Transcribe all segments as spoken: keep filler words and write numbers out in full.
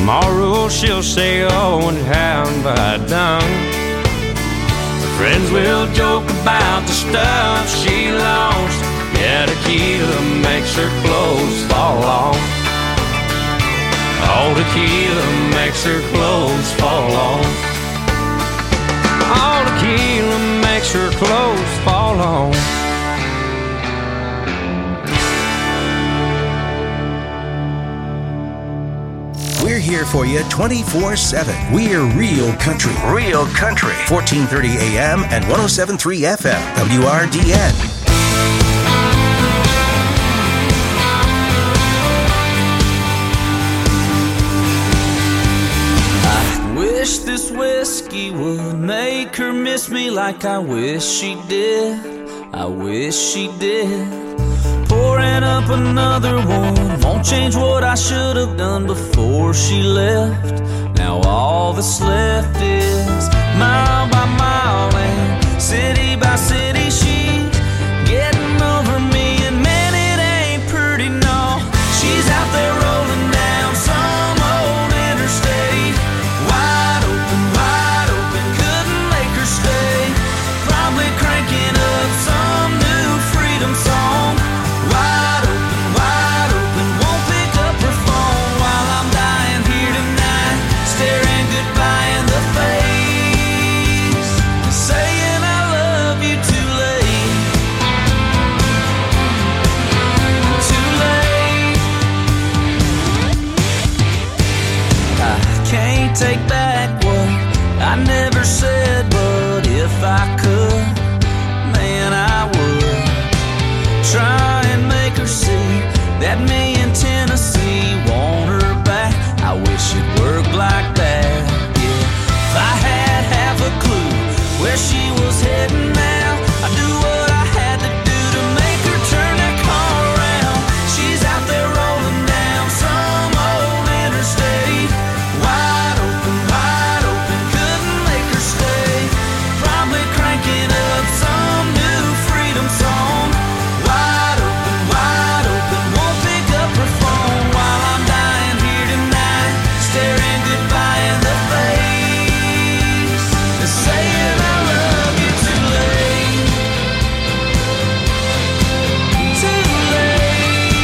Tomorrow she'll say, oh, and how have I done? Friends will joke about the stuff she lost. Yeah, tequila makes her clothes fall off. Oh, tequila makes her clothes fall off. Oh, tequila makes her clothes fall off. We're here for you twenty-four seven. We're Real Country. Real Country. fourteen thirty A M and one oh seven point three F M. W R D N. I wish this whiskey would make her miss me like I wish she did. I wish she did. Pouring up another one won't change what I should have done before she left. Now all that's left is mile by mile and city by city she's getting over me, and man, it ain't pretty, no. She's out there rolling down some old interstate, wide open, wide open, couldn't make her stay. Probably cranking up some new freedom song. Wide open, wide open, won't pick up her phone while I'm dying here tonight, staring goodbye in the face, saying I love you too late, too late. I can't take back what I never said, but if I could, man, I would try and make her see that me in Tennessee want her back. I wish it worked like that, yeah. If I had half a clue where she was heading now, I'd do what I had to do to make her turn that car around. She's out there rolling down some old interstate, wide open, wide open, couldn't make her stay. Probably cranking up some new freedom song. Wide open, wide open, won't pick up her phone while I'm dying here tonight, staring goodbye in the face, saying I love you too late, too late.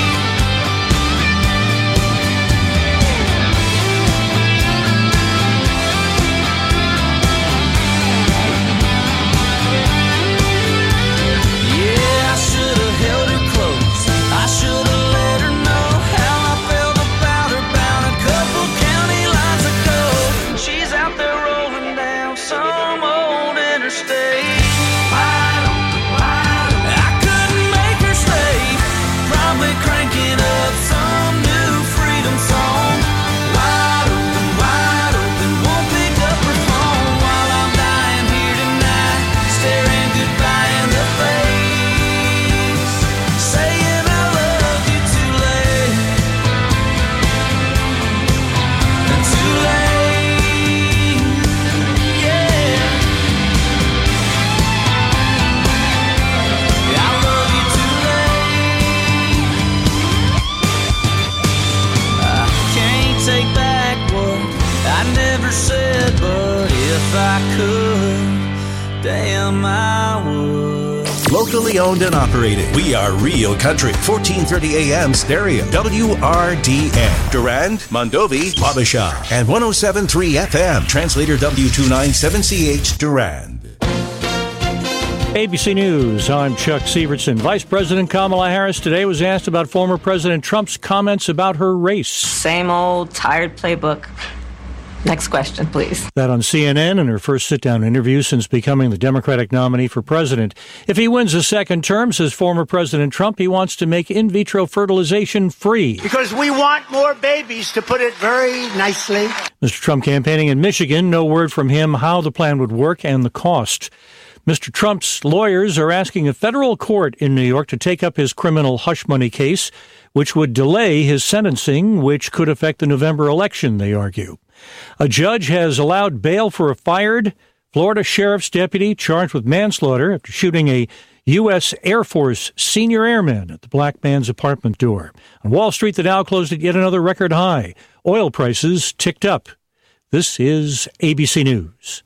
Yeah, I should have held her close, I should have let her know how I felt about her bound a couple county lines ago. She's out there rolling down some old interstate, wide open, wide open. I couldn't make her stay, probably cranking up some new freedom song. Wide open, wide open, won't pick up her phone while I'm dying here tonight, staring goodbye in the face, saying I love you too late, too late, yeah. I love you too late. I can't take back what I never said, but if I could, damn I would. Locally owned and operated. We are Real Country. fourteen thirty A M stereo. W R D N. Durand, Mondovi, Wabasha. And one oh seven point three F M. Translator W two ninety-seven C H Durand. A B C News, I'm Chuck Severson. Vice President Kamala Harris today was asked about former President Trump's comments about her race. Same old tired playbook. Next question, please. That on C N N in her first sit-down interview since becoming the Democratic nominee for president. If he wins a second term, says former President Trump, he wants to make in vitro fertilization free. Because we want more babies, to put it very nicely. Mister Trump campaigning in Michigan, no word from him how the plan would work and the cost. Mister Trump's lawyers are asking a federal court in New York to take up his criminal hush money case, which would delay his sentencing, which could affect the November election, they argue. A judge has allowed bail for a fired Florida sheriff's deputy charged with manslaughter after shooting a U S Air Force senior airmen at the black man's apartment door. On Wall Street, the Dow closed at yet another record high. Oil prices ticked up. This is A B C News.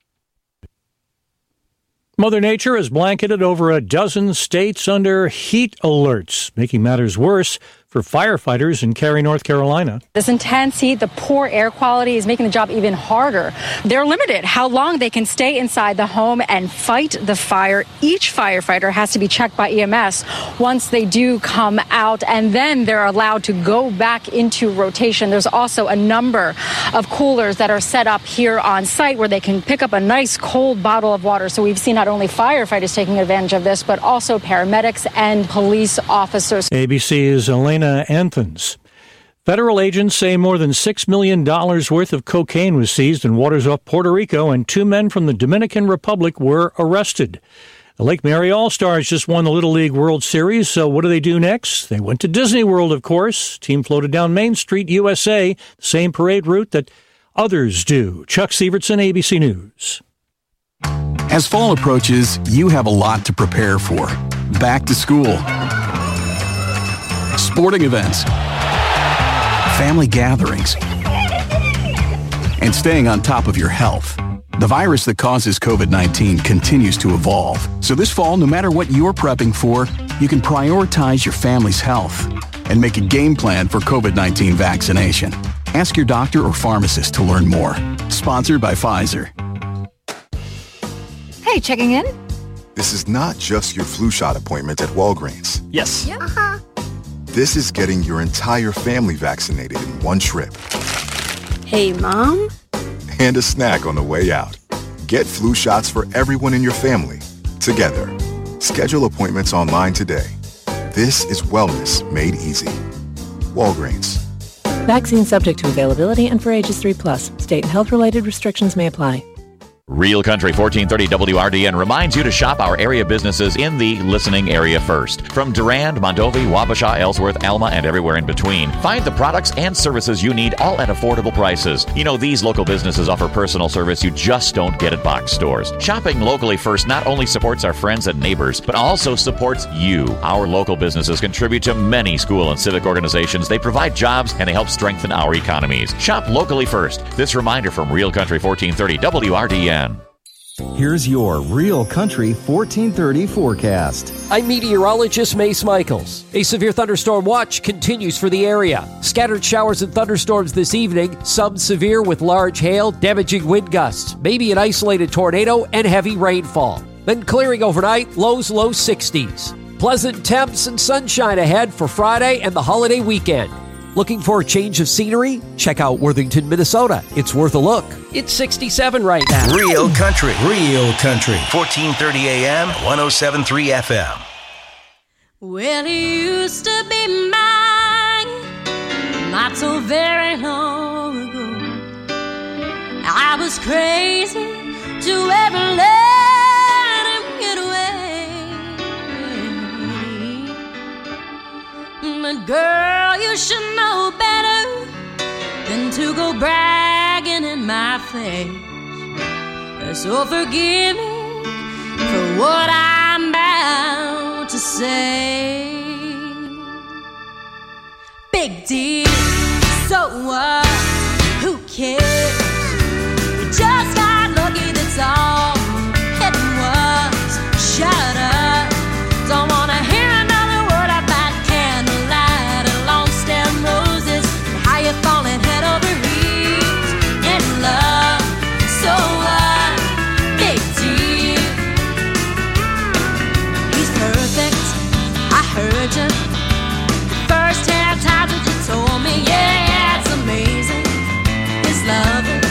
Mother Nature has blanketed over a dozen states under heat alerts, making matters worse for firefighters in Cary, North Carolina. This intense heat, the poor air quality is making the job even harder. They're limited how long they can stay inside the home and fight the fire. Each firefighter has to be checked by E M S once they do come out, and then they're allowed to go back into rotation. There's also a number of coolers that are set up here on site where they can pick up a nice cold bottle of water. So we've seen not only firefighters taking advantage of this, but also paramedics and police officers. A B C's Elena Anthons. Federal agents say more than six million dollars worth of cocaine was seized in waters off Puerto Rico, and two men from the Dominican Republic were arrested. The Lake Mary All-Stars just won the Little League World Series, so what do they do next? They went to Disney World, of course. Team floated down Main Street, U S A, the same parade route that others do. Chuck Sievertson, A B C News. As fall approaches, you have a lot to prepare for. Back to school, sporting events, family gatherings, and staying on top of your health. The virus that causes covid nineteen continues to evolve. So this fall, no matter what you're prepping for, you can prioritize your family's health and make a game plan for covid nineteen vaccination. Ask your doctor or pharmacist to learn more. Sponsored by Pfizer. Hey, checking in? This is not just your flu shot appointment at Walgreens. Yes. Yeah. Uh-huh. This is getting your entire family vaccinated in one trip. Hey, Mom? And a snack on the way out. Get flu shots for everyone in your family, together. Schedule appointments online today. This is wellness made easy. Walgreens. Vaccine subject to availability and for ages three plus. State and health-related restrictions may apply. Real Country fourteen thirty W R D N reminds you to shop our area businesses in the listening area first. From Durand, Mondovi, Wabasha, Ellsworth, Alma, and everywhere in between. Find the products and services you need, all at affordable prices. You know, these local businesses offer personal service you just don't get at box stores. Shopping locally first not only supports our friends and neighbors, but also supports you. Our local businesses contribute to many school and civic organizations. They provide jobs and they help strengthen our economies. Shop locally first. This reminder from Real Country fourteen thirty W R D N. Here's your Real Country fourteen thirty forecast. I'm meteorologist Mace Michaels. A severe thunderstorm watch continues for the area. Scattered showers and thunderstorms this evening, some severe with large hail, damaging wind gusts, maybe an isolated tornado, and heavy rainfall. Then clearing overnight, lows low sixties. Pleasant temps and sunshine ahead for Friday and the holiday weekend. Looking for a change of scenery? Check out Worthington, Minnesota. It's worth a look. It's sixty-seven right now. Real Country. Real Country. fourteen thirty A M, one oh seven point three F M. Well, it used to be mine not so very long ago. I was crazy to ever let him get away. But girl, you should know better than to go bragging in my face. So forgive me for what I'm about to say. Big deal, so what? Who cares? You just got lucky, that's all. It was, shut up. Don't wanna hear another word about candlelight and long stem roses and how you're falling head over heels in love. So what? Big deal. He's perfect, I heard you. The first ten times that you told me, yeah, yeah, it's amazing. His love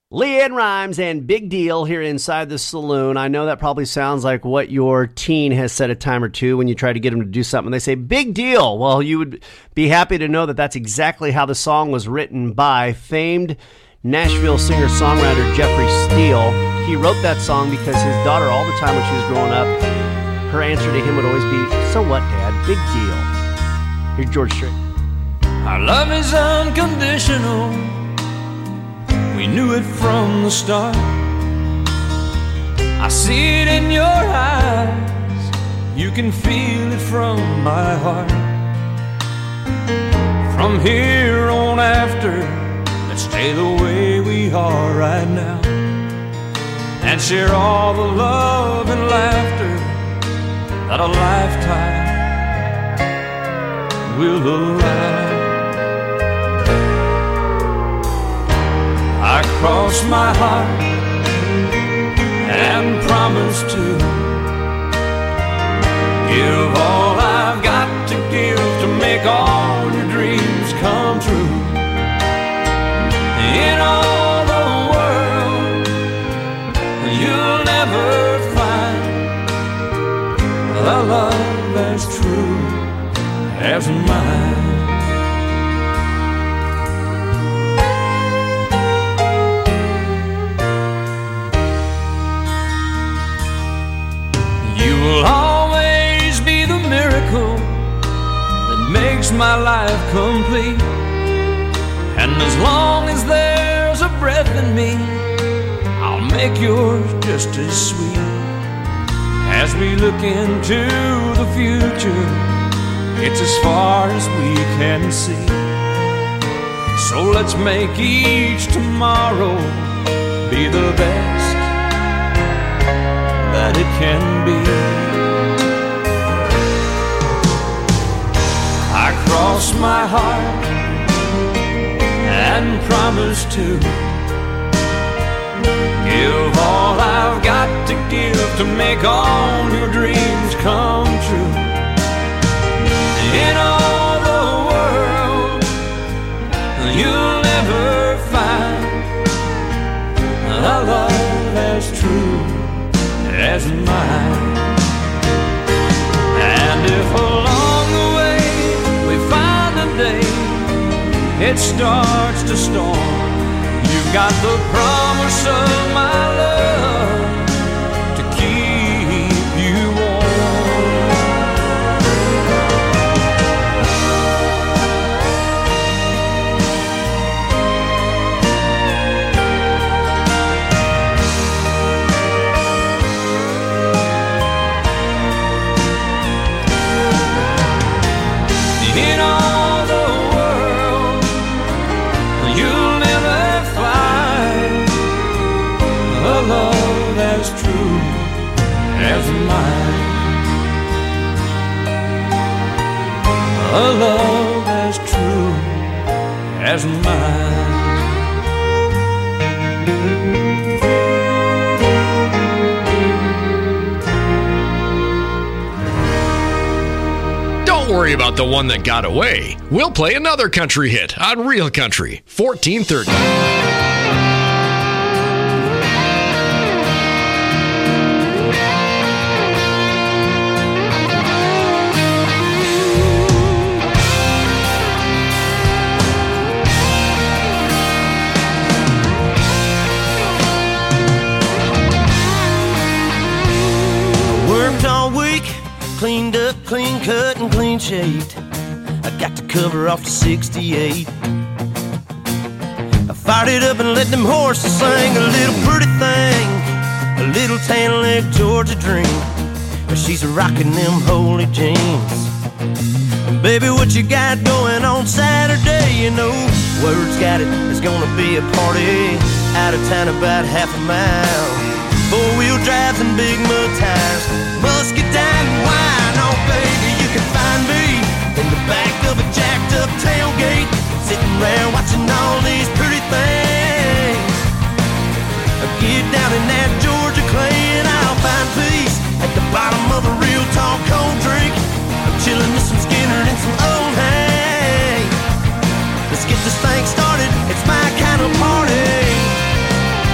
LeAnn Rimes and Big Deal here inside the saloon. I know that probably sounds like what your teen has said a time or two when you try to get them to do something. They say, big deal. Well, you would be happy to know that that's exactly how the song was written by famed Nashville singer-songwriter Jeffrey Steele. He wrote that song because his daughter, all the time when she was growing up, her answer to him would always be, so what, Dad? Big deal. Here's George Strait. Our love is unconditional. We knew it from the start. I see it in your eyes. You can feel it from my heart. From here on after, let's stay the way we are right now and share all the love and laughter that a lifetime will allow. I cross my heart and promise to give all I've got to give to make all your dreams come true. In all the world, you'll never find a love as true as mine. You will always be the miracle that makes my life complete. And as long as there's a breath in me, I'll make yours just as sweet. As we look into the future, it's as far as we can see. So let's make each tomorrow be the best that it can be. I cross my heart and promise to give all I've got to give to make all your dreams come true. In all the world, you'll never find a love as true as mine. And if along the way we find a day it starts to storm, you've got the promise of my love to keep you warm. In all the world, you'll never find a love as true as mine. A love as true as mine. Don't worry about the one that got away. We'll play another country hit on Real Country, fourteen thirty. Worked all week, cleaned up, clean cut, and clean shaved. I got to cover off the sixty-eight. I fired it up and let them horses sing a little pretty thing, a little tan leg Georgia dream. She's rocking them holy jeans. Baby, what you got going on Saturday? You know, word's got it, it's gonna be a party out of town about half a mile. Four-wheel drives and big mud tires, muscadine and wine. Oh, baby, you can find me in the back of a jacked-up tailgate, sitting around watching all these pretty things. Get down in that Georgia clay and I'll find peace at the bottom of a real tall cold drink. I'm chilling with some Skinner and some old hay. Let's get this thing started, it's my kind of party.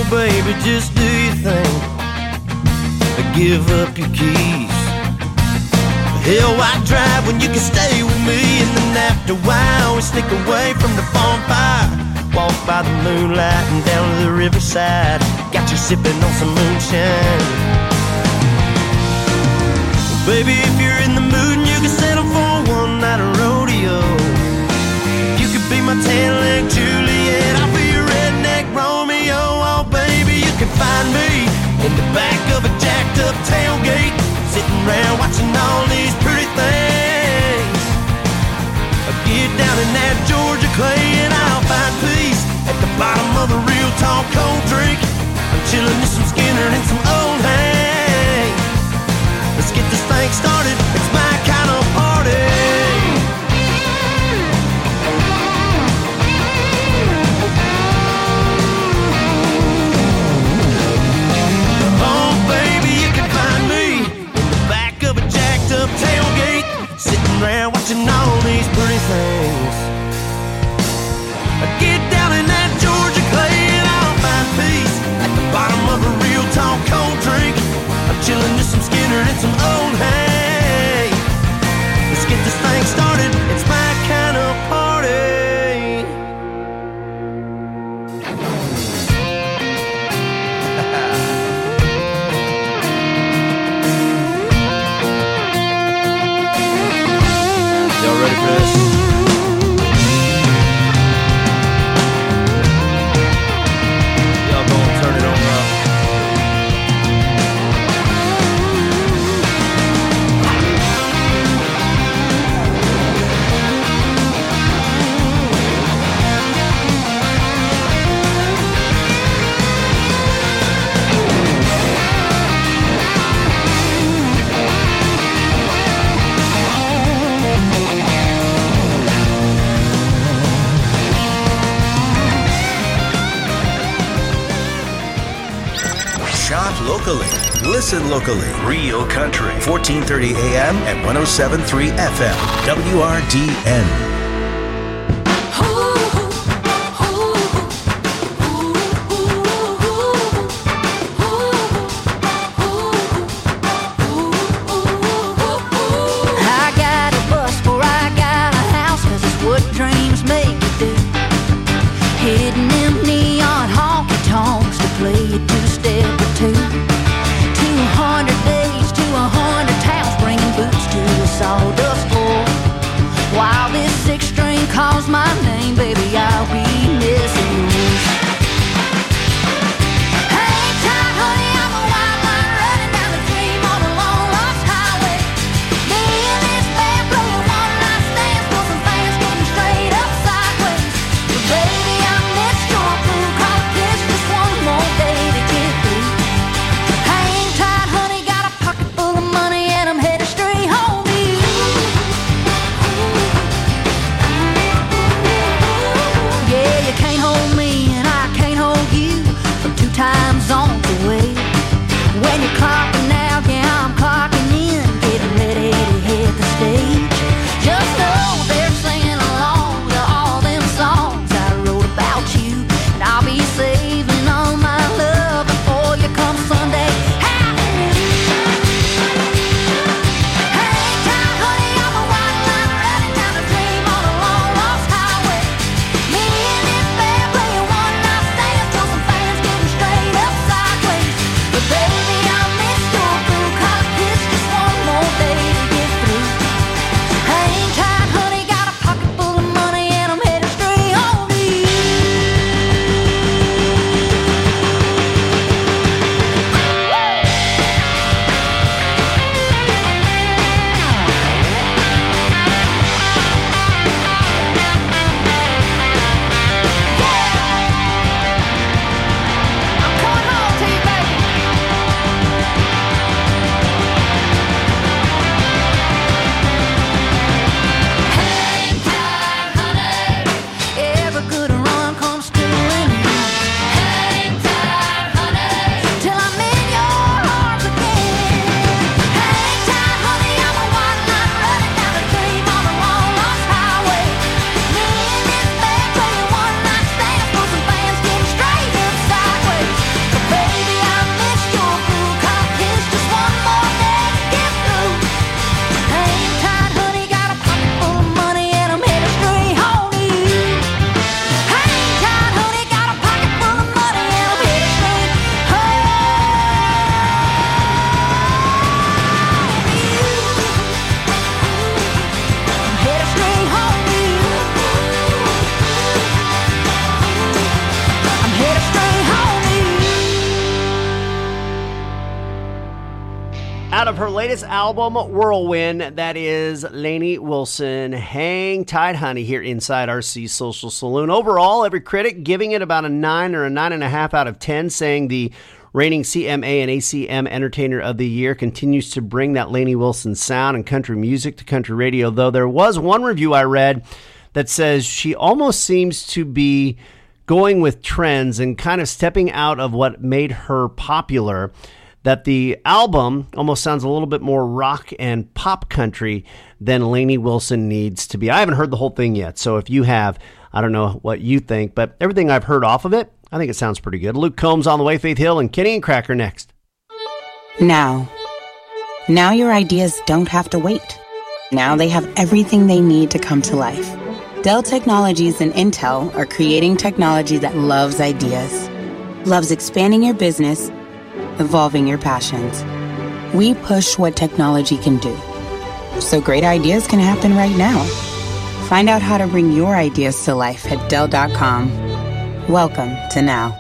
baby, just do your thing. Give up your keys. Hell, why drive when you can stay with me? And then after a while, we sneak away from the bonfire. Walk by the moonlight and down to the riverside. Got you sipping on some moonshine. Baby, if you're in the mood and you can settle for one night of rodeo, you could be my tan-leg Juliet, I'll be your redneck Romeo. Oh, baby, you can find me in the back of a jacked up tailgate, sitting around watching all these pretty things. I get down in that Georgia clay and I'll find peace at the bottom of a real tall cold drink. I'm chilling with some Skinner and some old Hank. Let's get this thing started, it's my kind of party. Up tailgate, sitting around watching all these pretty things. I get down in that Georgia clay and I'll find peace at the bottom of a real tall cold drink. I'm chilling with some Skinner and some old hay. Let's get this thing started, it's my kind of party. Ready for this? Y'all gonna turn it on up. Shop locally. Listen locally. Real Country. fourteen thirty A M and one oh seven point three F M. W R D N. I got a bus before I got a house, 'cause it's what dreams make you do. Hitting them neon honky tonks to play a two-step or two. two hundred days to a hundred towns, bringing boots to a sawdust floor. While this out of her latest album, Whirlwind. That is Lainey Wilson. Hang tight, honey, here inside R C Social Saloon. Overall, every critic giving it about a nine or a nine and a half out of ten, saying the reigning C M A and A C M Entertainer of the Year continues to bring that Lainey Wilson sound and country music to country radio. Though there was one review I read that says she almost seems to be going with trends and kind of stepping out of what made her popular. That the album almost sounds a little bit more rock and pop country than Lainey Wilson needs to be. I haven't heard the whole thing yet, so if you have, I don't know what you think, but everything I've heard off of it, I think it sounds pretty good. Luke Combs on the way, Faith Hill, and Kenny and Cracker next. Now. Now your ideas don't have to wait. Now they have everything they need to come to life. Dell Technologies and Intel are creating technology that loves ideas, loves expanding your business, evolving your passions. We push what technology can do, so great ideas can happen right now. Find out how to bring your ideas to life at Dell dot com. Welcome to Now.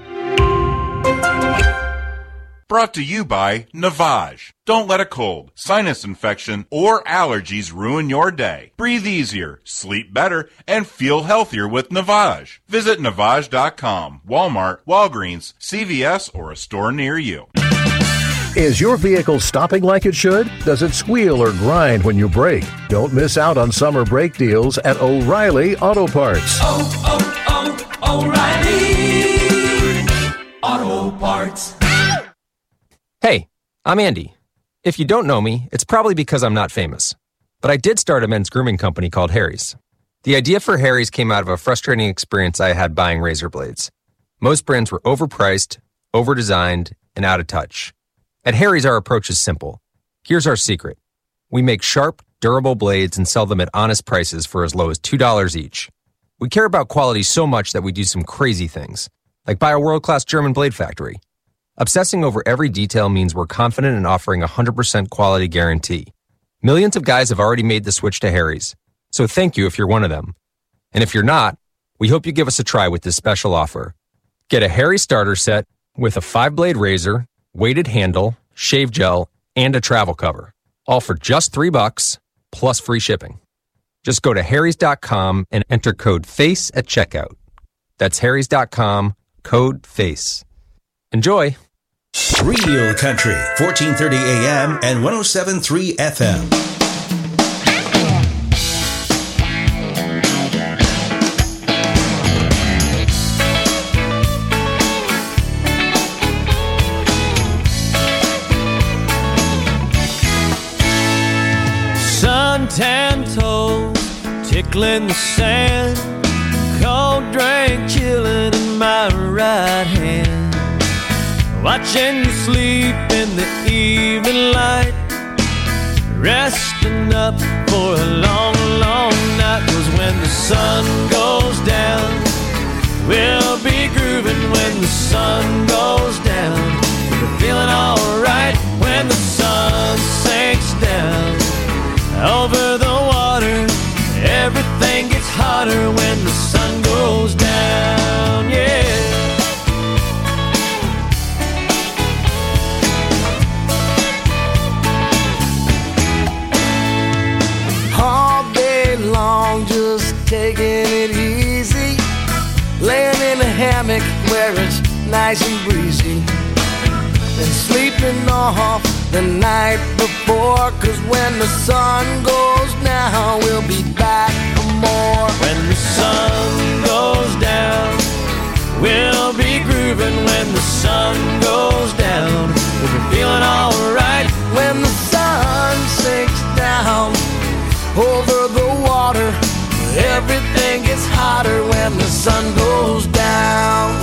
Brought to you by Navage. Don't let a cold, sinus infection, or allergies ruin your day. Breathe easier, sleep better, and feel healthier with Navage. Visit Navage dot com, Walmart, Walgreens, C V S, or a store near you. Is your vehicle stopping like it should? Does it squeal or grind when you brake? Don't miss out on summer brake deals at O'Reilly Auto Parts. Oh, oh, oh, O'Reilly Auto Parts. Hey, I'm Andy. If you don't know me, it's probably because I'm not famous. But I did start a men's grooming company called Harry's. The idea for Harry's came out of a frustrating experience I had buying razor blades. Most brands were overpriced, overdesigned, and out of touch. At Harry's, our approach is simple. Here's our secret. We make sharp, durable blades and sell them at honest prices for as low as two dollars each. We care about quality so much that we do some crazy things, like buy a world-class German blade factory. Obsessing over every detail means we're confident in offering a one hundred percent quality guarantee. Millions of guys have already made the switch to Harry's, so thank you if you're one of them. And if you're not, we hope you give us a try with this special offer. Get a Harry starter set with a five-blade razor, weighted handle, shave gel, and a travel cover, all for just three bucks plus free shipping. Just go to harrys dot com and enter code FACE at checkout. That's harrys dot com, code FACE. Enjoy. Real Country, fourteen thirty A M and one oh seven point three F M. Suntan toes, tickling the sand, cold drink chilling in my right hand. Watching you sleep in the evening light, resting up for a long, long night. 'Cause when the sun goes down, we'll be grooving when the sun goes down. We're feeling alright when the sun sinks down. Over the water, everything gets hotter when the sun goes down, yeah. Long, just taking it easy, laying in a hammock where it's nice and breezy, and sleeping off the night before. 'Cause when the sun goes down, we'll be back for more. When the sun goes down, we'll be grooving when the sun goes down. We'll be feeling alright when the sun sinks down. Over the water, everything gets hotter when the sun goes down.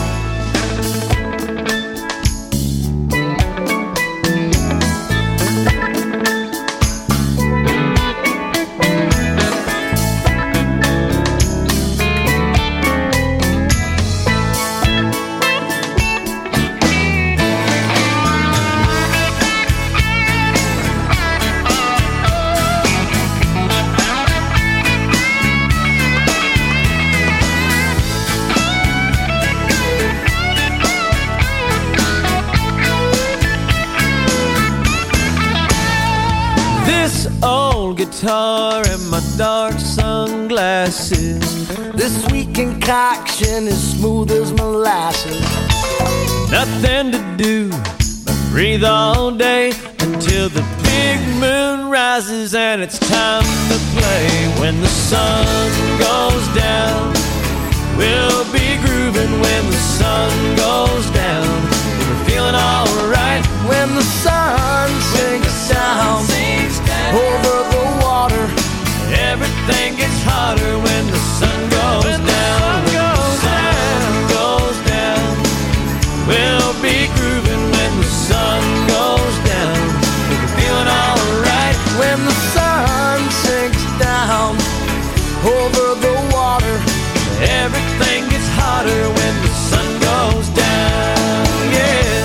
guitar and my dark sunglasses. This sweet concoction is smooth as molasses. Nothing to do but breathe all day until the big moon rises and it's time to play. When the sun goes down, we'll be grooving. When the sun goes down, we're feeling alright. When the sun sinks down over the water, everything gets hotter. When the sun goes down, when the sun goes down, we'll be grooving. When the sun goes down, we're feeling alright. When the sun sinks down over the water, everything gets hotter. When the sun goes down, yeah.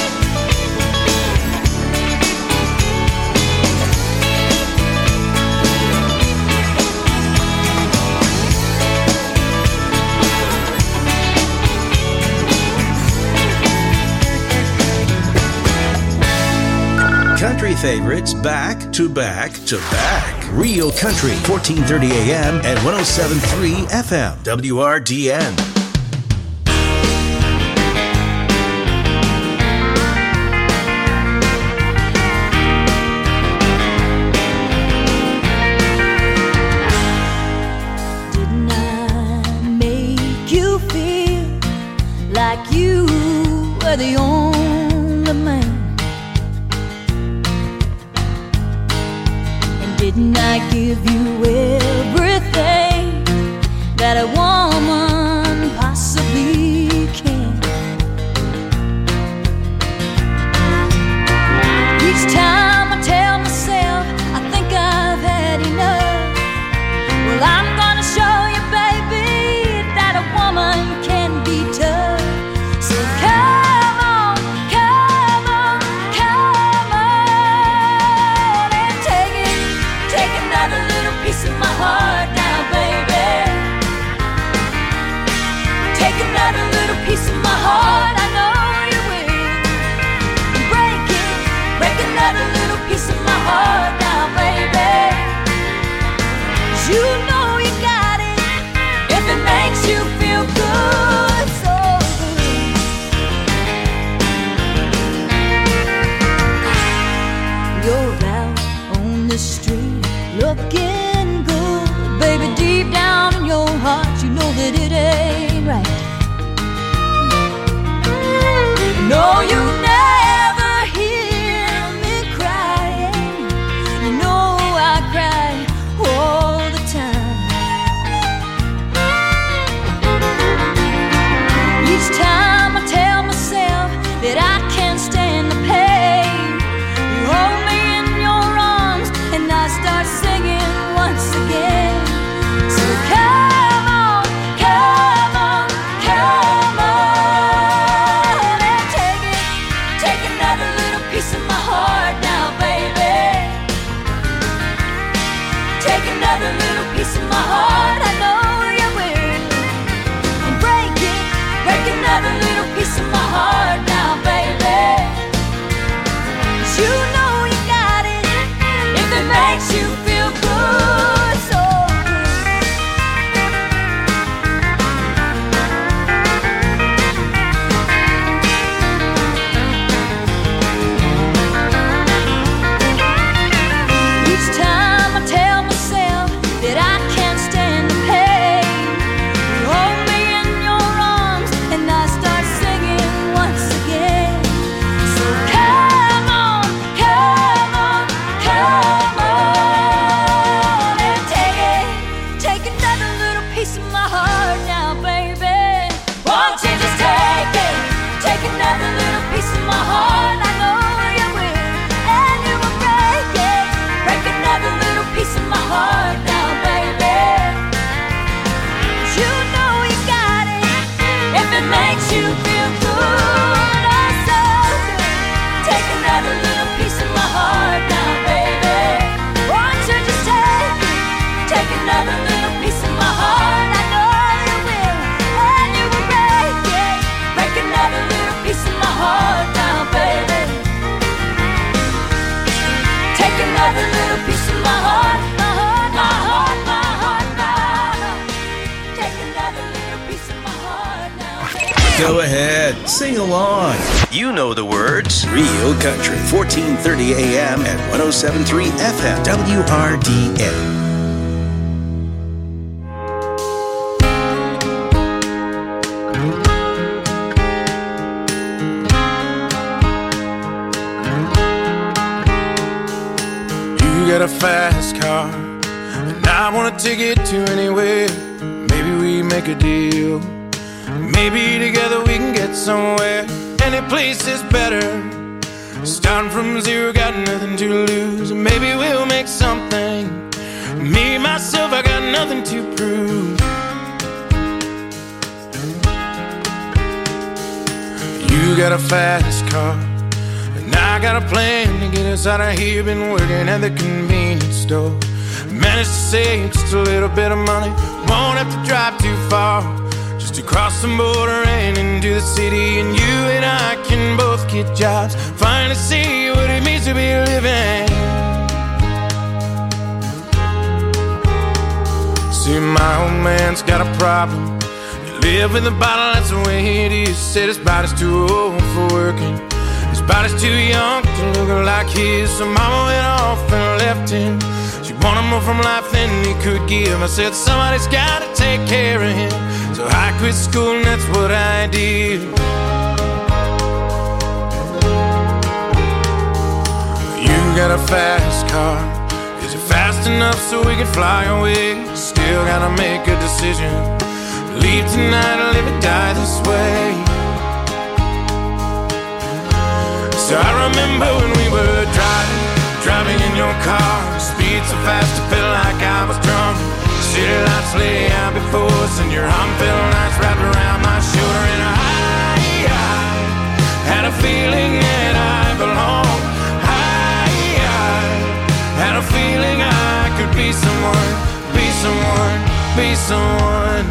Country favorites back to back to back. Real Country, fourteen thirty A M and one oh seven point three F M. W R D N. Didn't I make you feel like you were the only man? Didn't I give you everything that a woman possibly can? Each time I tell myself I think I've had enough, well, I'm gonna show you, baby, that a woman can be tough. So come on, come on, come on and take it. Take another little piece of my heart. Go ahead, sing along. You know the words. Real Country, fourteen thirty A M at one oh seven point three F M, W R D N. You got a fast car, and I want to take it to anywhere. Maybe we make a deal. Maybe together we can get somewhere. Any place is better. Starting from zero, got nothing to lose. Maybe we'll make something. Me, myself, I got nothing to prove. You got a fast car, and I got a plan to get us out of here. Been working at the convenience store. Managed to save just a little bit of money. Won't have to drive too far, just to cross the border and into the city. And you and I can both get jobs, finally see what it means to be living. See, my old man's got a problem. You live with a bottle, that's the way it is. Said his body's too old for working, his body's too young to look like his. So mama went off and left him. She wanted more from life than he could give. I said somebody's gotta take care of him. So I quit school and that's what I did. You got a fast car. Is it fast enough so we can fly away? Still gotta make a decision. Leave tonight or live or die this way. So I remember when we were driving, driving in your car. Speed so fast I felt like I was drunk. City lights lay out before us, and your arm felt nice wrapped around my shoulder. And I, I had a feeling that I belonged. I, I had a feeling I could be someone, be someone, be someone.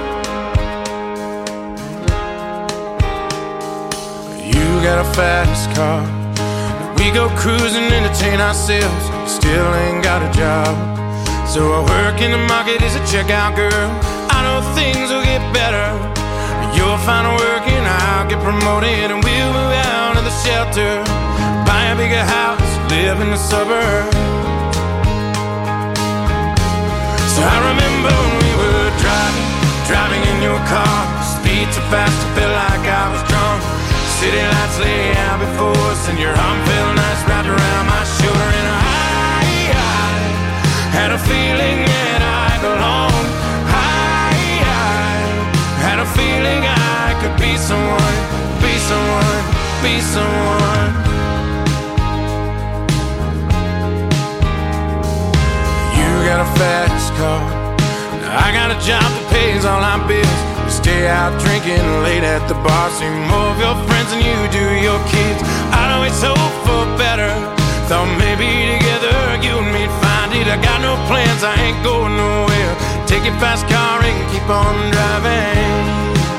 You got a fast car. We go cruising, entertain ourselves. Still ain't got a job. So I work in the market as a checkout girl. I know things will get better. You'll find work and I'll get promoted, and we'll move out of the shelter, buy a bigger house, live in the suburbs. So I remember when we were driving, driving in your car. Speed so fast I felt like I was drunk. City lights lay out before us, and your arm felt nice wrapped around my shoulder. And I had a feeling that I belonged. I, I had a feeling I could be someone, be someone, be someone. You got a fast car. I got a job that pays all our bills. We stay out drinking late at the bar. See more of your friends than you do your kids. I'd always hope for better. Thought maybe together you and me'd find it. I got no plans, I ain't going nowhere. Take your fast car and keep on driving.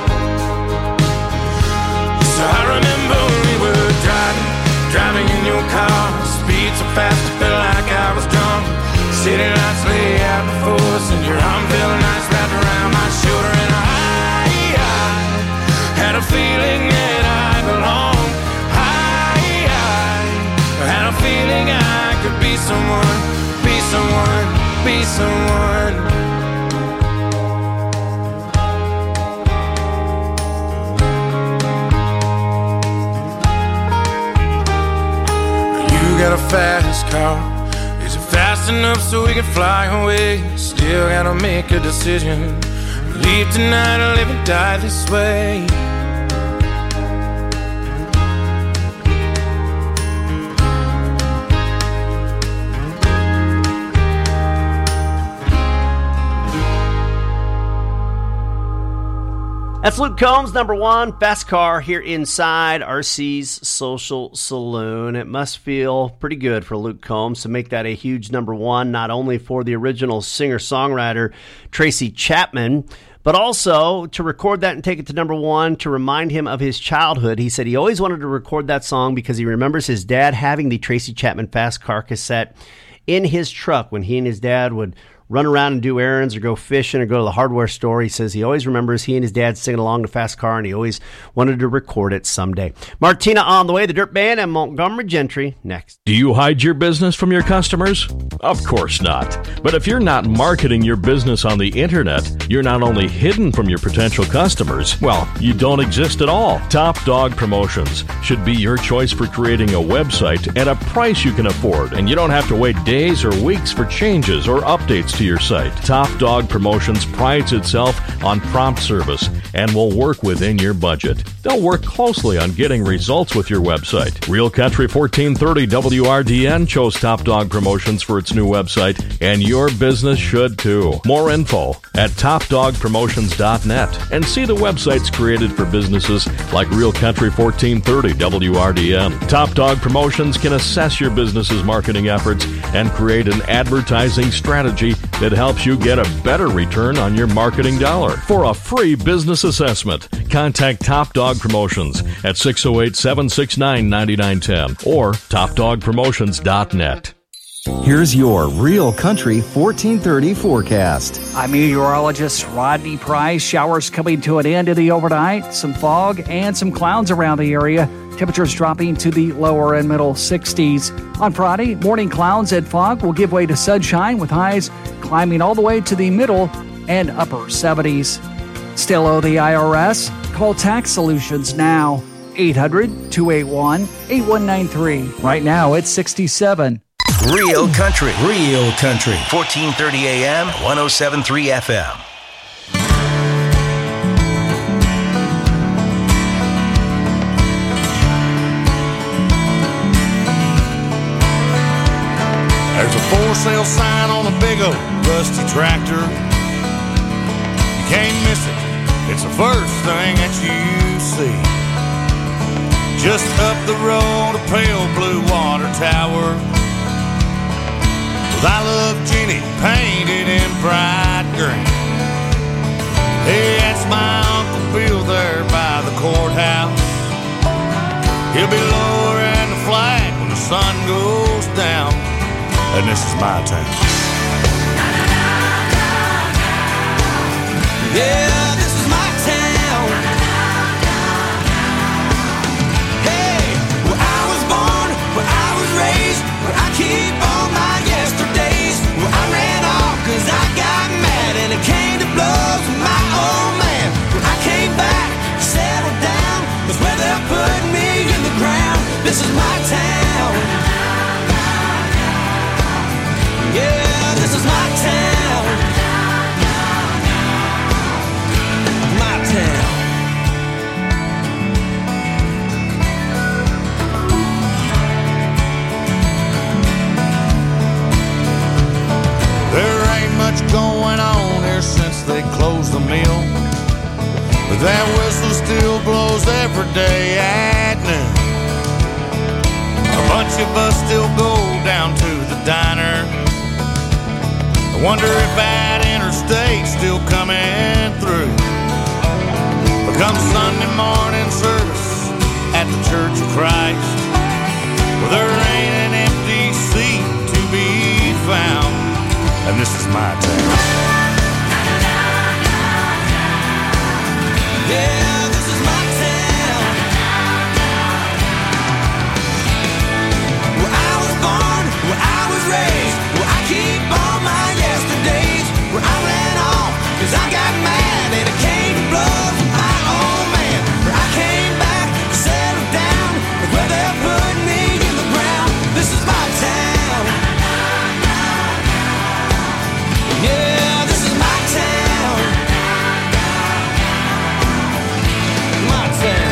So I remember when we were driving, driving in your car. Speed so fast I felt like I was drunk. City lights lay out before us, and your arm felt nice wrapped around my shoulder. And I, I had a feeling that I belonged. I, I had a feeling I could be someone, be someone, be someone. You got a fast car. Is it fast enough so we can fly away? Still gotta make a decision. Leave tonight or live or die this way. That's Luke Combs, number one, Fast Car, here inside R C's Social Saloon. It must feel pretty good for Luke Combs to make that a huge number one, not only for the original singer-songwriter Tracy Chapman, but also to record that and take it to number one to remind him of his childhood. He said he always wanted to record that song because he remembers his dad having the Tracy Chapman Fast Car cassette in his truck when he and his dad would run around and do errands or go fishing or go to the hardware store. He says he always remembers he and his dad singing along to Fast Car, and he always wanted to record it someday. Martina on the way, the Dirt Band, and Montgomery Gentry next. Do you hide your business from your customers? Of course not. But if you're not marketing your business on the internet, you're not only hidden from your potential customers, well, you don't exist at all. Top Dog Promotions should be your choice for creating a website at a price you can afford, and you don't have to wait days or weeks for changes or updates to your site. Top Dog Promotions prides itself on prompt service and will work within your budget. They'll work closely on getting results with your website. Real Country fourteen thirty W R D N chose Top Dog Promotions for its new website, and your business should too. More info at top dog promotions dot net, and see the websites created for businesses like Real Country fourteen thirty W R D N. Top Dog Promotions can assess your business's marketing efforts and create an advertising strategy that helps you get a better return on your marketing dollar. For a free business assessment, contact Top Dog Promotions at six oh eight, seven six nine, nine nine one zero or top dog promotions dot net. Here's your Real Country fourteen thirty forecast. I'm meteorologist Rodney Price. Showers coming to an end in the overnight, some fog and some clouds around the area. Temperatures dropping to the lower and middle sixties. On Friday, morning clouds and fog will give way to sunshine with highs climbing all the way to the middle and upper seventies. Still owe the I R S? Call Tax Solutions now. eight hundred, two eight one, eight one nine three. Right now, it's sixty-seven. Real Country, Real Country, fourteen thirty A M, one oh seven point three F M. There's a for sale sign on a big old rusty tractor. You can't miss it, it's the first thing that you see. Just up the road, a pale blue water tower. I love Jenny, painted in bright green. Hey, that's my Uncle Bill there by the courthouse. He'll be lowering the flag when the sun goes down. And this is my town. Yeah, this is my town. Hey, where I was born, where I was raised, where I keep all my yesterdays. Where I ran off cause I got mad and it came to blows with my old man. Where I came back, settled down, was where they put me in the ground. This is my town. Yeah, this is my town. My town. There ain't much going on here since they closed the mill, but that whistle still blows every day at noon. A bunch of us still go down to the diner. I wonder if that interstate's still coming through. But come Sunday morning service at the Church of Christ, well, there ain't an empty seat to be found. And this is my town. Yeah, this is my town. Where I was born, where I was raised, where I keep all my yesterdays. Where I ran off cause I got mad and it came to blows with my old man. Where I came back, settled down, where they put me in the ground. This is my town. Yeah, this is my town. My town.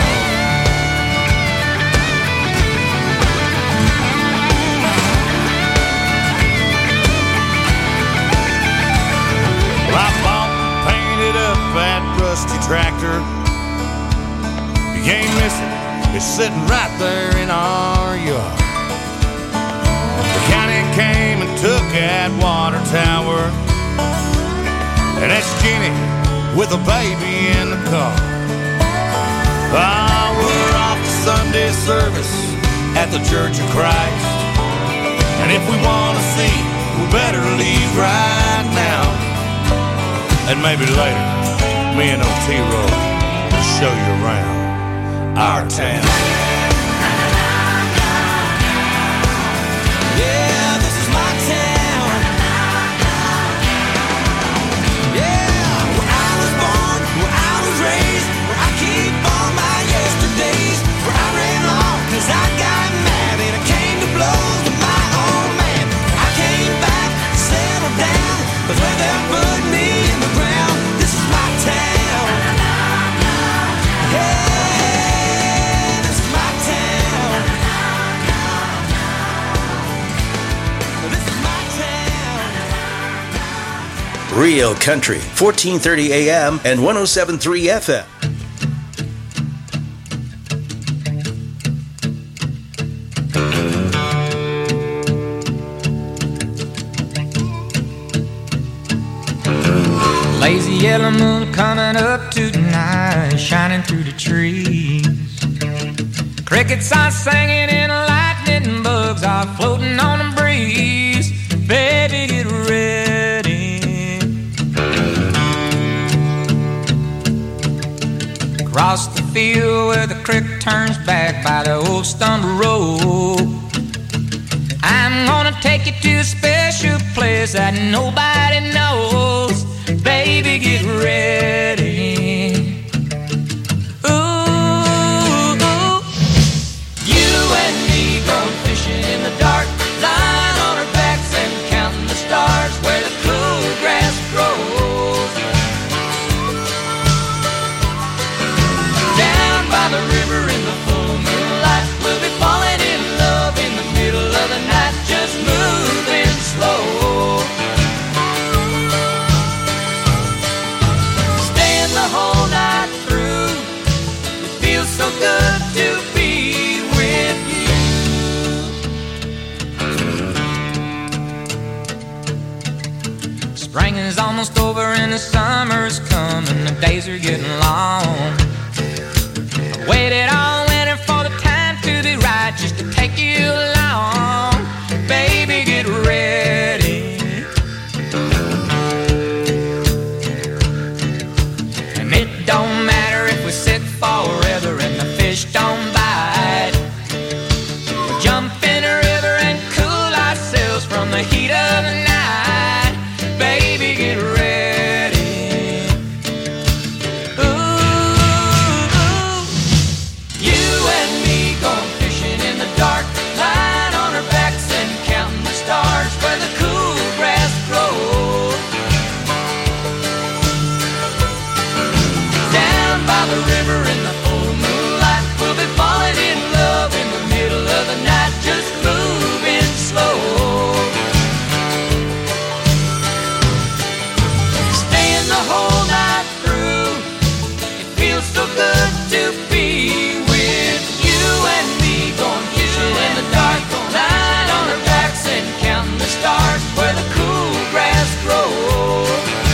Well, I bought and painted up that rusty tractor. You can't miss it, it's sitting right there in our yard. The county came and took that water tower, and that's Jenny with a baby in the car. Ah, we're off to Sunday service at the Church of Christ. And if we want to see we better leave right now. And maybe later, me and Otero will show you around our town. Yeah, this is my town. Yeah, where I was born, where I was raised, where I keep all my yesterdays, where I ran off cause I got mad and I came to blows with my old man. I came back, settled down, but where they put me in the ground. This is my town. Hey, this is my town. This is my town. Real Country, fourteen thirty A M and one oh seven point three F M. Lazy yellow moon coming up tonight, shining through the trees. Crickets are singing and lightning bugs are floating on the breeze. Baby, get ready. Across the field where the creek turns back by the old stone road, I'm gonna take you to a special place that nobody knows. Baby, get ready. Ooh, ooh. You and me going fishing in the dark, lying on our backs and counting the stars where the cool grass grows. Down by the river in the full moonlight, we'll be falling in love in the middle of the night, just moving slow. The whole night through, it feels so good to be with you. Spring is almost over and the summer's coming, the days are getting long. I waited all winter for the time to be right, just to take you along. Baby, get ready. Don't matter if we sit forever and the fish don't bite. We'll jump in a river and cool ourselves from the heat of the night. Baby, get ready. Ooh, ooh. You and me going fishing in the dark, lying on our backs and counting the stars where the cool grass grows. By the river in the full moonlight, we'll be falling in love in the middle of the night, just moving slow. Staying the whole night through, it feels so good to be with you and me going fishing in the dark, lying on our backs and counting the stars where the cool grass grows.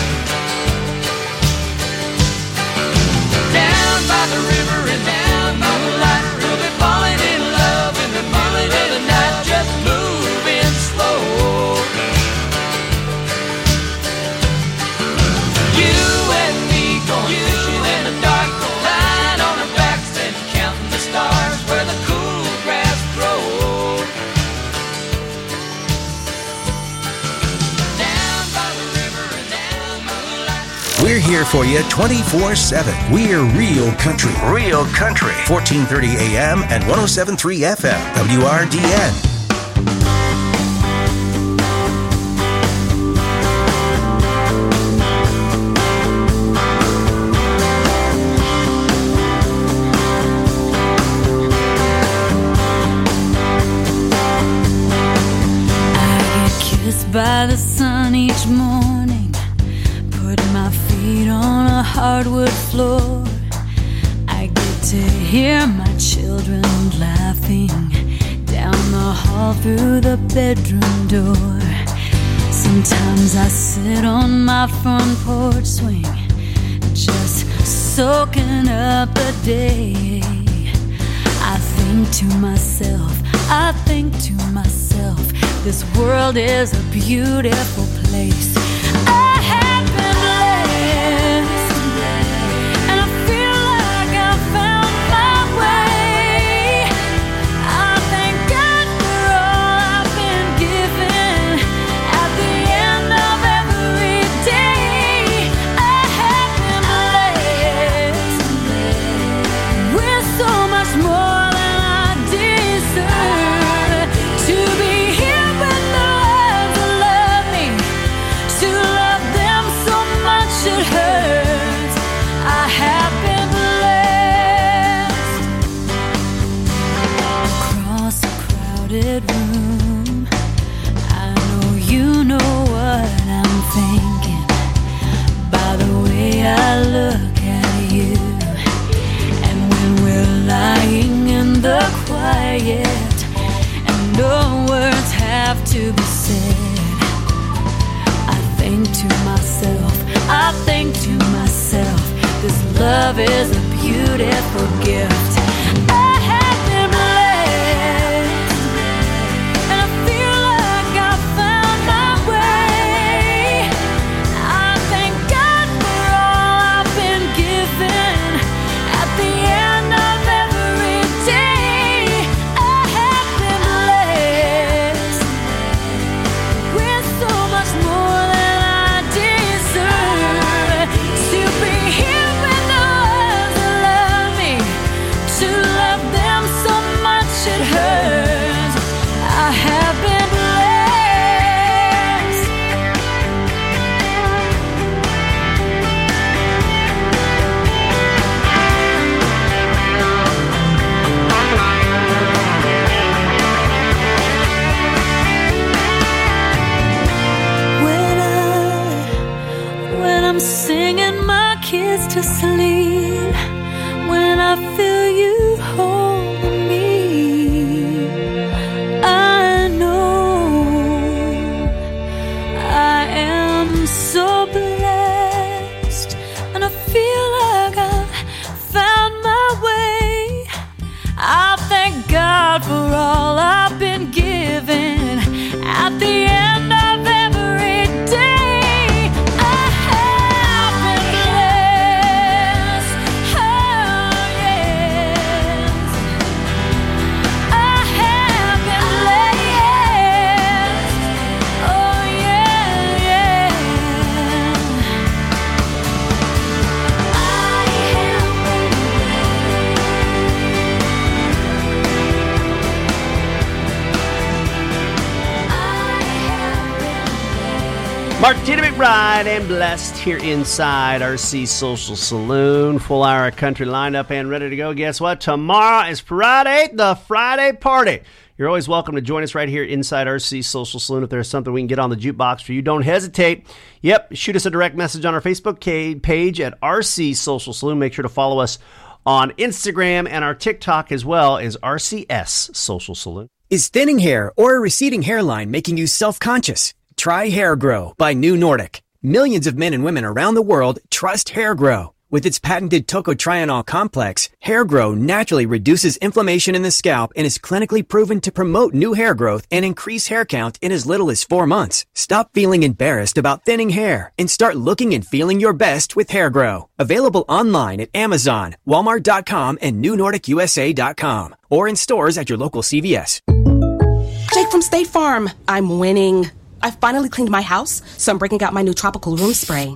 By the river and down by the light, we'll be falling in love in the middle of the night, just moving slow. You and me going fishing in the dark, lying on our backs and counting the stars where the cool grass grows. Down by the river and down by the light. We're here for you twenty-four seven. We're Real Country. Real Country. fourteen thirty A M and one oh seven point three F M. W R D N. By the sun each morning, putting my feet on a hardwood floor. I get to hear my children laughing down the hall through the bedroom door. Sometimes I sit on my front porch swing, just soaking up the day. I think think to myself, I think to myself, this world is a beautiful place. I have been blessed, and I feel like I found my way. I thank God for all I've been given. At the end of every day, I have been blessed with so much more than I deserve. To be here with the ones who love me, to love them so much it hurts. I have been blessed. Across a crowded room, I know you know what I'm thinking by the way I look at you. And when we're lying in the quiet and no words have to be said, I think to myself, I think to myself, this love is a beautiful gift. I have been blessed, and I feel like I found my way. I thank God for all I've been given. At the end of every day, I have been blessed with so much more than I deserve. To be here with the ones who love me, to love them so much it hurts. I have been blessed. When I, when I'm singing my kids to sleep, when I feel you holding me, I know I am so blessed, and I feel like I found my way. I thank God for all I've been given. At the end of every day, I have been blessed. Oh yes, I have been blessed. Oh yeah, yeah. I have Martina McBride and Blessed here inside R C Social Saloon. Full hour of country lined up and ready to go. Guess what? Tomorrow is Friday, the Friday party. You're always welcome to join us right here inside R C Social Saloon. If there's something we can get on the jukebox for you, don't hesitate. Yep, shoot us a direct message on our Facebook page at R C Social Saloon. Make sure to follow us on Instagram, and our TikTok as well is R C S Social Saloon. Is thinning hair or a receding hairline making you self-conscious? Try Hair Grow by New Nordic. Millions of men and women around the world trust Hair Grow. With its patented tocotrienol complex, Hair Grow naturally reduces inflammation in the scalp and is clinically proven to promote new hair growth and increase hair count in as little as four months. Stop feeling embarrassed about thinning hair and start looking and feeling your best with Hair Grow. Available online at Amazon, Walmart dot com, and New Nordic U S A dot com, or in stores at your local C V S. Jake from State Farm. I'm winning. I finally cleaned my house, so I'm breaking out my new tropical room spray.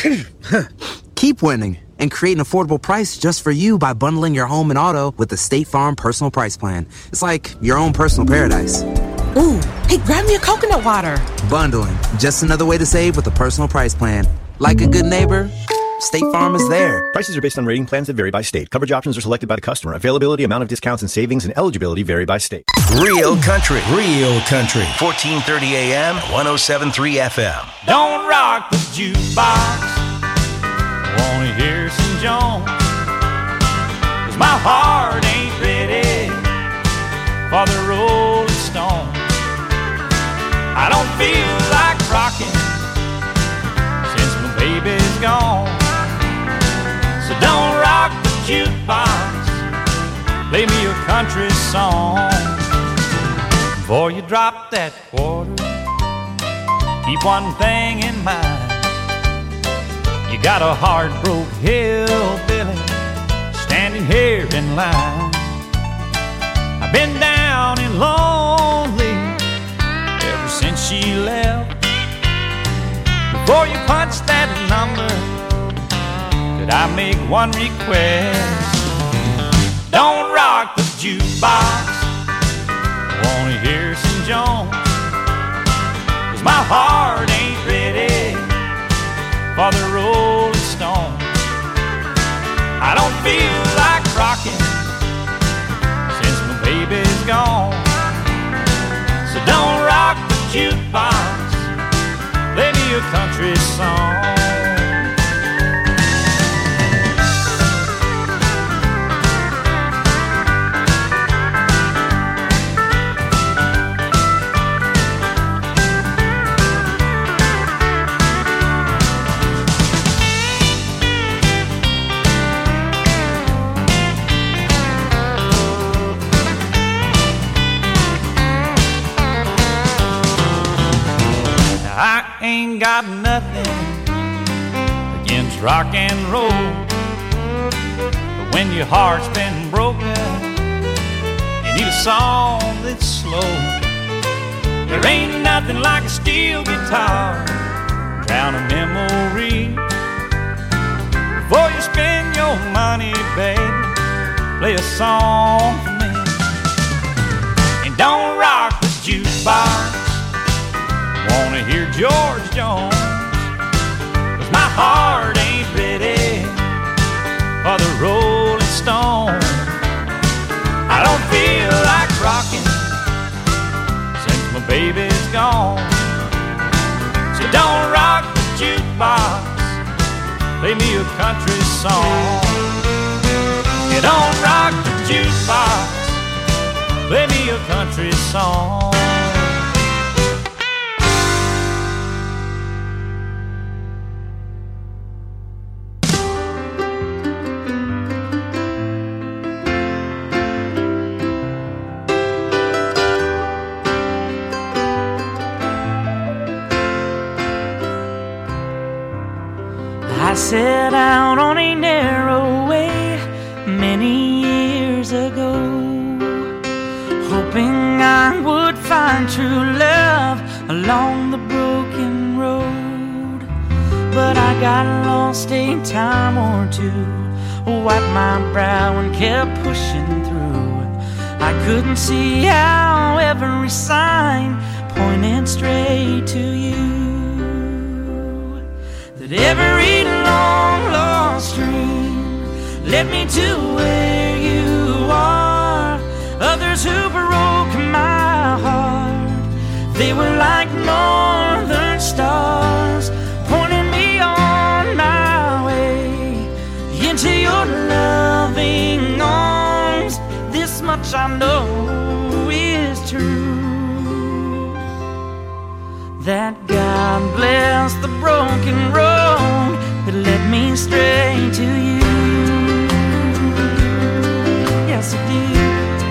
Keep winning and create an affordable price just for you by bundling your home and auto with the State Farm Personal Price Plan. It's like your own personal paradise. Ooh, hey, grab me a coconut water. Bundling, just another way to save with a personal price plan. Like a good neighbor, State Farm is there. Prices are based on rating plans that vary by state. Coverage options are selected by the customer. Availability, amount of discounts and savings, and eligibility vary by state. Real country, real country. fourteen thirty A M, one oh seven point three F M. Don't rock the jukebox. Wanna hear some Jones? 'Cause my heart ain't ready for the Rolling Stones. I don't feel like rocking since my baby's gone. So don't rock the jukebox. Play me a country song. Before you drop that quarter, keep one thing in mind. You got a heart-broke hillbilly standing here in line. I've been down and lonely ever since she left. Before you punch that number, could I make one request? Don't rock the jukebox, I wanna hear some Jones, 'cause my heart ain't ready for the Rolling Stone. I don't feel like rocking since my baby's gone. So don't rock the jukebox, play me a country song. I ain't got nothing against rock and roll, but when your heart's been broken, you need a song that's slow. There ain't nothing like a steel guitar, drown a memory. Before you spend your money, baby, play a song for me. And don't rock the jukebox, wanna hear George Jones, 'cause my heart ain't ready for the Rolling Stone. I don't feel like rocking since my baby's gone. So don't rock the jukebox, play me a country song. You don't rock the jukebox, play me a country song. I set out on a narrow way many years ago, hoping I would find true love along the broken road. But I got lost a time or two, wiped my brow and kept pushing through. I couldn't see how every sign pointed straight to you. That every long lost dream led me to where you are. Others who broke my heart, they were like northern stars, pointing me on my way into your loving arms. This much I know is true, that God bless the broken road that led me straight to you. Yes, it did.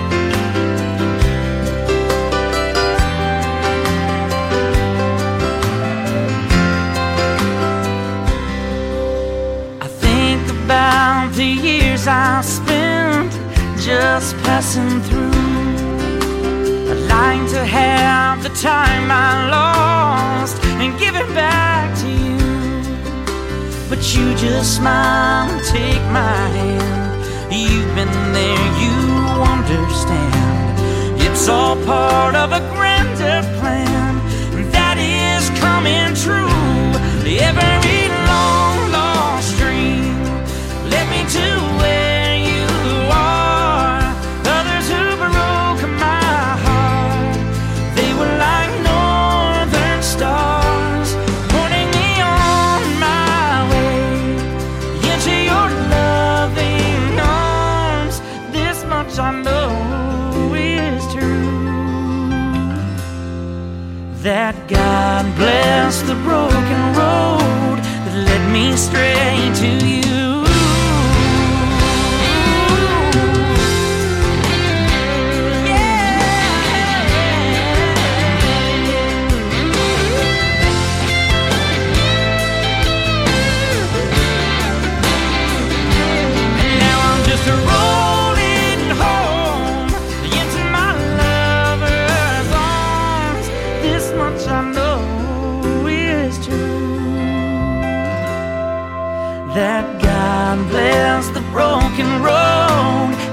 I think about the years I spent just passing through, lying to have the time I lost and give it back to you. But you just smile and take my hand. You've been there, you understand. It's all part of a grander plan that is coming true. Every long lost dream led me to where you are. Others who broke my heart, they were like northern stars, pointing me on my way into your loving arms. This much I know is true, that God bless the broken road that led me straight to you.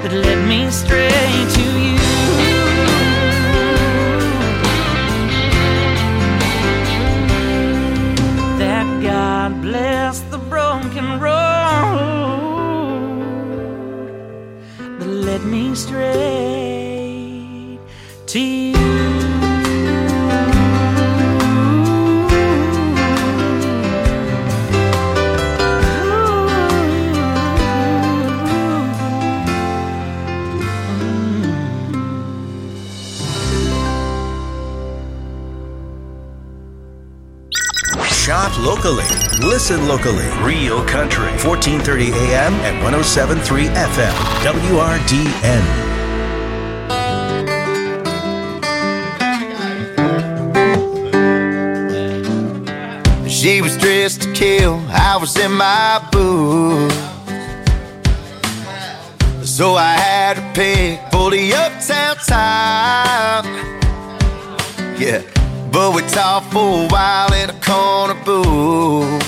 that led me straight to you. That God bless the broken road that led me straight to you. Shop locally. Listen locally. Real Country. fourteen thirty A M and one oh seven point three F M. W R D N. She was dressed to kill, I was in my booth. So I had to pick for the uptown time. Yeah, but we talked for a while in a corner booth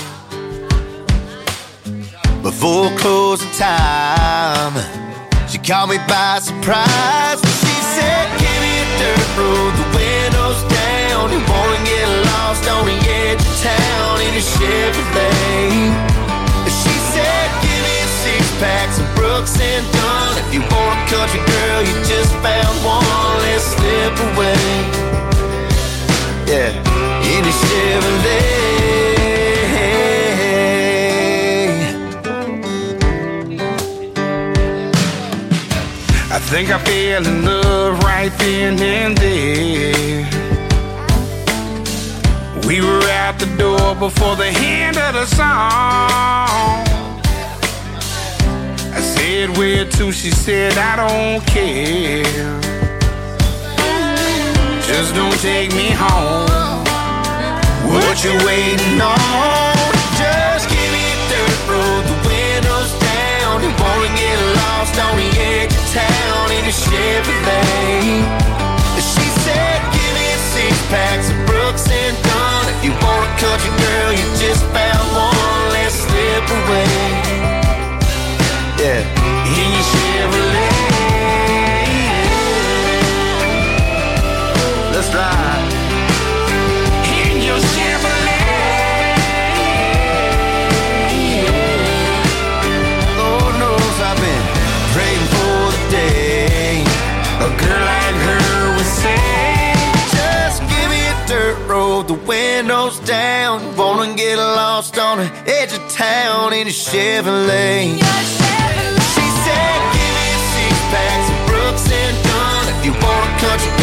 before closing time. She caught me by surprise when she said, give me a dirt road, the windows down. You wanna get lost on the edge of town in a Chevrolet. She said, give me a six pack, some Brooks and Dunn. If you want a country girl, you just found one. Let's slip away. Yeah, in a Chevrolet. I think I fell in love right then and there. We were out the door before the end of the song. I said, where to? She said, I don't care. Just don't take me home. What you waiting on? Just give me a dirt road, the windows down. You wanna get lost on the edge of town in a Chevrolet. She said, give me a six pack, some Brooks and Dunn. If you want a country girl, you just found one. Let's slip away. Yeah, in your Chevrolet. Let's ride. In your Chevrolet. Lord knows I've been praying for the day a girl like her would say, just give me a dirt road, the windows down. Wanna get lost on the edge of town in a Chevrolet. She said, give me a six pack, some Brooks and Dunn. If you want a country